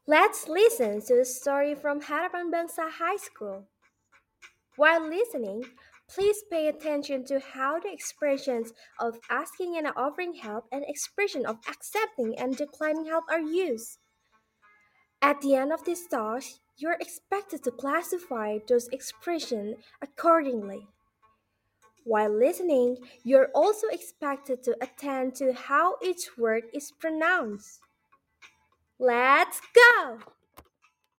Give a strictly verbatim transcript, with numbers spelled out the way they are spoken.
Let's listen to a story from Harapan Bangsa High School. While listening, please pay attention to how the expressions of asking and offering help and expression of accepting and declining help are used. At the end of this task, you are expected to classify those expressions accordingly. While listening, you're also expected to attend to how each word is pronounced. Let's go!